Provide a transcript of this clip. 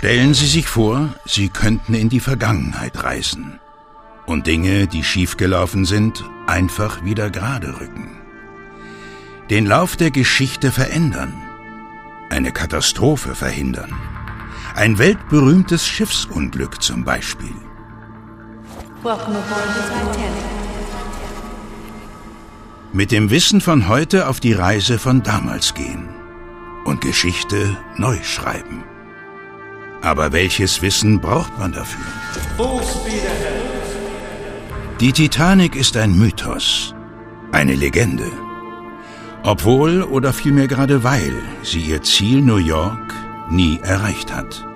Stellen Sie sich vor, Sie könnten in die Vergangenheit reisen und Dinge, die schiefgelaufen sind, einfach wieder gerade rücken. Den Lauf der Geschichte verändern, eine Katastrophe verhindern, ein weltberühmtes Schiffsunglück zum Beispiel. Welcome aboard the Titanic. Mit dem Wissen von heute auf die Reise von damals gehen und Geschichte neu schreiben. Aber welches Wissen braucht man dafür? Full speed ahead. Die Titanic ist ein Mythos, eine Legende. Obwohl oder vielmehr gerade weil sie ihr Ziel New York nie erreicht hat.